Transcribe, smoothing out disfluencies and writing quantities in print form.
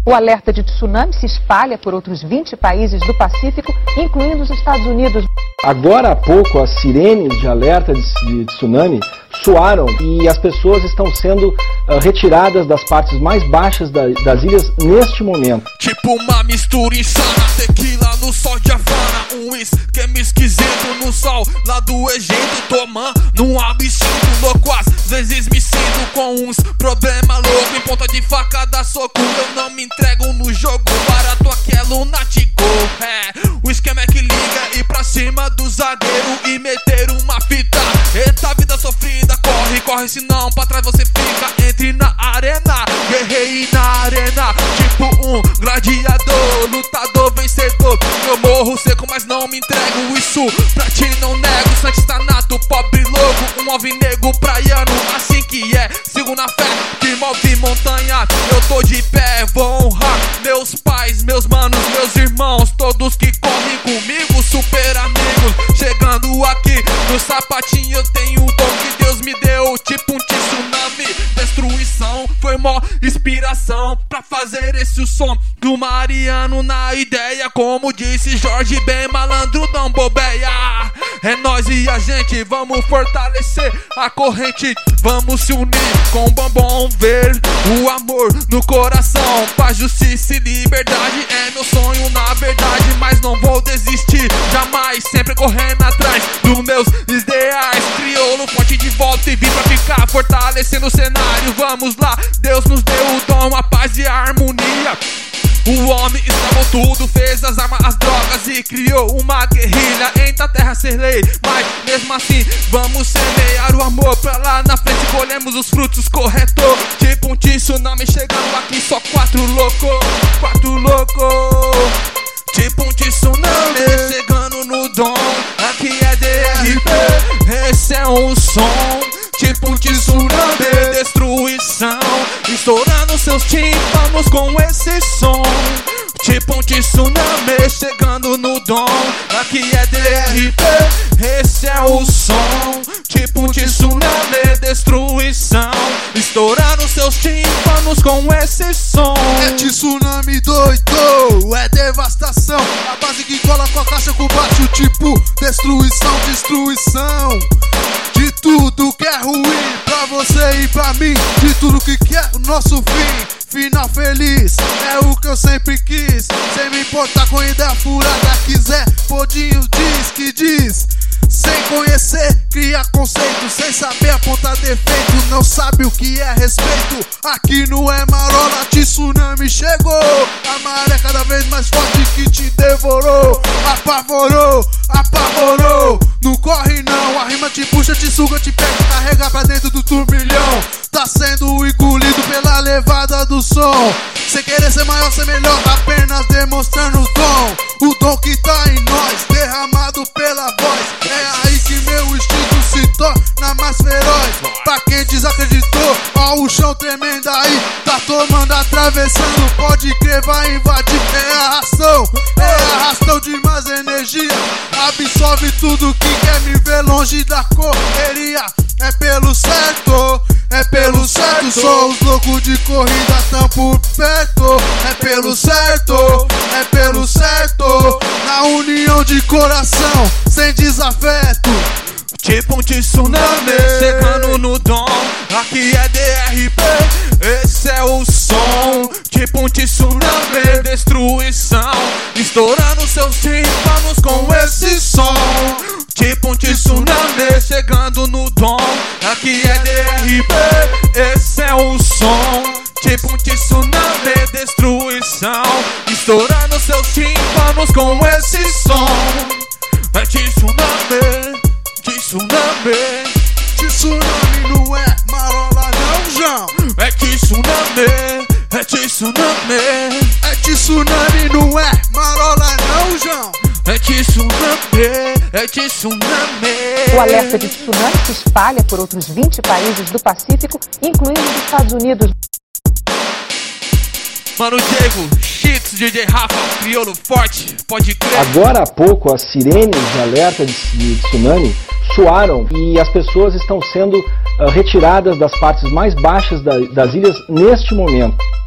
O alerta de tsunami se espalha por outros 20 países do Pacífico, incluindo os Estados Unidos. Agora há pouco, as sirenes de alerta de tsunami soaram e as pessoas estão sendo retiradas das partes mais baixas das ilhas neste momento. Tipo uma mistura insana, tequila no sol de Havana, um esquema esquisito no sol lá do Egito, tomando um absinto louco, às vezes me sinto com uns problema louco, em ponta de faca dá soco, eu não me entrego no jogo, barato aqui é lunático, o esquema é que liga e pra cima do zagueiro e meter uma fita, eita vida sofrida, corre, corre senão pra trás você fica, entre na arena, guerrei na arena, tipo um gladiador, lutador, vencedor, eu morro seco mas não me entrego, isso pra ti não nego, santista nato, pobre louco, um alvinegro praiano, assim que é, sigo na fé, que move montanha, eu tô de pé, vou honrar meus pais, meus manos, meus irmãos, todos que correm comigo, super amigos, chegando aqui no sapatinho eu tenho o dom que Deus me deu, tipo um tsunami, destruição, foi mó inspiração pra fazer esse som do Mariano na ideia, como disse Jorge Ben, malandro não bobeia, é nós e a gente, vamos fortalecer a corrente, vamos se unir com o bombom, ver o amor no coração, paz, justiça e liberdade, é meu sonho na verdade, mas não vou desistir, jamais, sempre correndo atrás dos meus ideais, crioulo forte de volta e vim pra ficar, fortalecendo o cenário, vamos lá, Deus nos deu o dom, a paz e a harmonia. O homem estragou tudo, fez as armas, as drogas e criou uma guerrilha, entra a terra ser lei, mas mesmo assim vamos semear o amor, pra lá na frente colhemos os frutos corretos, tipo um tsunami chegando aqui, só quatro louco, tipo um tsunami chegando no dom, aqui é DRP, esse é um som, tipo um tsunami, destruição, estourando seus tímpanos com esse som, tipo um tsunami chegando no dom, aqui é DRP, esse é o som, tipo um tsunami, destruição, estourando seus tímpanos com esse som. É tsunami doido, é devastação, a base que cola com a caixa com baixo, tipo destruição, destruição de tudo que é ruim pra você e pra mim, de tudo que quer o nosso fim, final feliz, é o que eu sempre quis, sem me importar com ideia furada, quiser, podinho diz que diz, sem conhecer, cria conceito, sem saber apontar defeito, não sabe o que é respeito, aqui não é marola, tsunami chegou, a maré cada vez mais forte que te devorou, apavorou, apavorou, não corre não, a rima te puxa, te suga, te pega, carrega pra dentro do turbilhão, tá sendo engolido pela levada do som, sem querer ser maior, ser melhor, apenas demonstrando o dom que tá em nós, derramado pela voz, é aí que meu instinto se torna mais feroz, pra quem desacreditou, ó o chão tremendo aí, tá tomando, atravessando, pode crer, vai invadir, é arrastão de mais energia, absorve tudo que quer me ver longe da correria, é pelo certo, só os loucos de corrida tão por perto, é pelo certo, na união de coração, sem desafeto, tipo um tsunami chegando no dom, aqui é DRP, esse é o som, tipo um tsunami, destruição, estourando seus tímpanos com esse som, tipo um tsunami chegando no dom, aqui é DRP, esse é o som, tipo um tsunami, destruição, estourando seus tímpanos com esse som, é tsunami, tsunami não é marola não, João, é tsunami, é tsunami não é marola não, João, é tsunami. O alerta de tsunami se espalha por outros 20 países do Pacífico, incluindo os Estados Unidos. Mano Diego, Cheats, DJ Rafa, crioulo forte, pode crer. Agora há pouco, as sirenes de alerta de tsunami soaram e as pessoas estão sendo retiradas das partes mais baixas das ilhas neste momento.